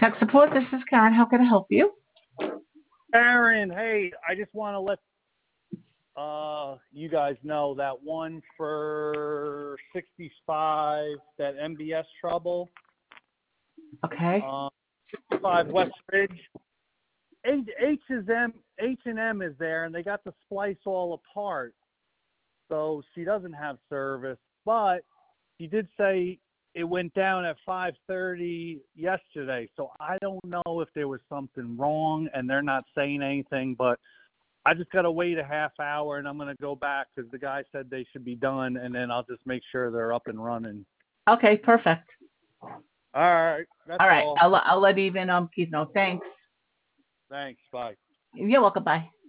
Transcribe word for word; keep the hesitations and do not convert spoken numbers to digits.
Tech support, this is Karen. How can I help you? Aaron, hey, I just want to let uh, you guys know that one for sixty-five, that M B S trouble, Okay. uh, five West Ridge. H, H is M, H and M is there, and they got the splice all apart, so she doesn't have service. But she did say it went down at five thirty yesterday, so I don't know if there was something wrong, and they're not saying anything, but I just got to wait a half hour, and I'm going to go back because the guy said they should be done, and then I'll just make sure they're up and running. Okay, perfect. All right. That's All right. all. I'll, I'll let even um Keith know. Thanks. Thanks. Bye. You're welcome. Bye.